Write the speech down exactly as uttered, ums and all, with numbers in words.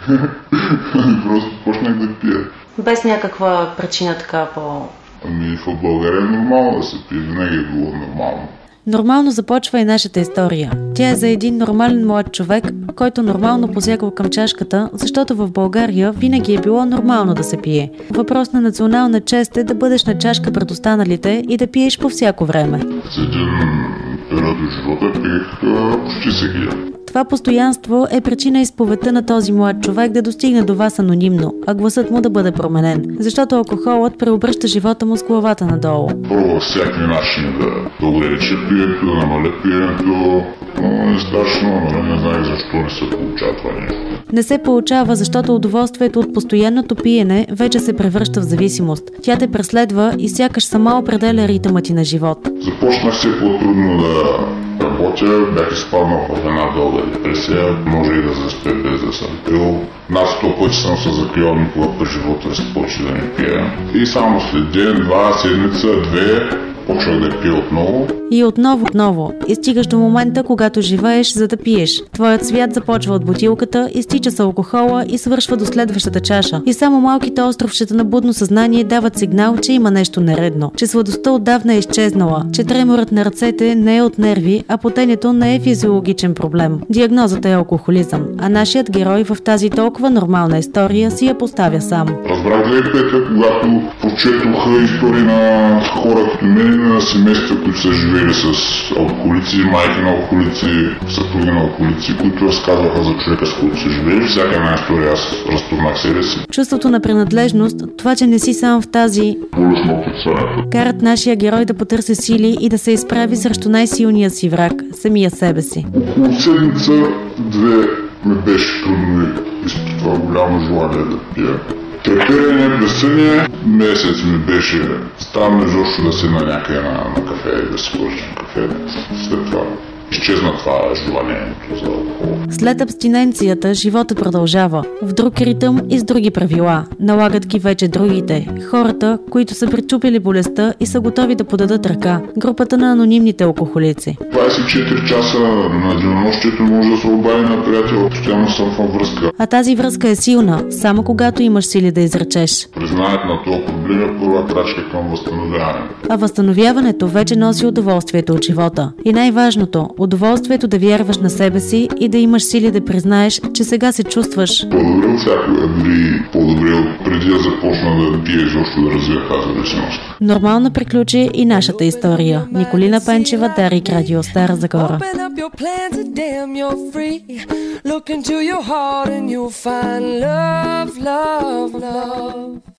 Просто почнах да пия. Без някаква причина така по... Ами в България е нормално да се пие, винаги е било нормално. Нормално започва и нашата история. Тя е за един нормален млад човек, който нормално посягал към чашката, защото в България винаги е било нормално да се пие. Въпрос на национална чест е да бъдеш на чашка пред останалите и да пиеш по всяко време. За един период от живота пиех почти всеки ден. Това постоянство е причина изповедта на този млад човек да достигне до вас анонимно, а гласът му да бъде променен, защото алкохолът преобръща живота му с главата надолу. Пробвах всякакви начини да, да огранича пиенето, да намаля пиенето, но е страшно, но не знаех защо не се получава това нещо. Не се получава, защото удоволствието от постоянното пиене вече се превръща в зависимост. Тя те преследва и сякаш сама определя ритъма ти на живот. Започнах все по-трудно да работя, бях изпаднал в една дълга депресия, може и да заспя без да съм пил. Над сто пъти съм се закривал, никога през живота си почти да не пия. И само след ден, два, седмица, две, почвах да пия отново. И отново, отново. И стигаш до момента, когато живееш, за да пиеш. Твоят свят започва от бутилката, изтича с алкохола и свършва до следващата чаша. И само малките островчета на будно съзнание дават сигнал, че има нещо нередно. Че сладостта отдавна е изчезнала. Че треморът на ръцете не е от нерви, а потенето не е физиологичен проблем. Диагнозата е алкохолизъм. А нашият герой в тази толкова нормална история си я поставя сам. Разбрах ли, Петя, когато прочетох истории на хора като мен, на семейства, които са живели с алкохолици, майки на алкохолици, съпруги на алкохолици, които разказваха за човека, с който са живели. Всяка една история аз разпознах себе си. Чувството на принадлежност, това, че не си сам в тази, карат нашия герой да потърси сили и да се изправи срещу най-силния си враг, самия себе си. Около седмица, две ме беше трудно и изпитвах голямо желание да пия. Треперение, безсъние, месец ми беше, ставам изобщо да седна някъде на, на кафе и да си поръчам кафе. След това изчезна това желанието за алкохол. След абстиненцията живота продължава. В друг ритъм и с други правила. Налагат ги вече другите. Хората, които са пречупили болестта и са готови да подадат ръка. Групата на анонимните алкохолици. двайсет и четири часа на денонощието може да се обади на приятел. Постоянно съм във връзка. А тази връзка е силна, само когато имаш сили да изречеш. Признанието на този проблем е първа крачка към възстановяване. А възстановяването вече носи удоволствието от живота. И най-важното, удоволствието да вярваш на себе си и да имаш сили да признаеш, че сега се чувстваш по-добре от всякога, дори по-добре от преди да започна да пия изобщо да развия тази зависимост. Нормално приключи и нашата история. Николина Пенчева, Дарик Радио, Стара Загора.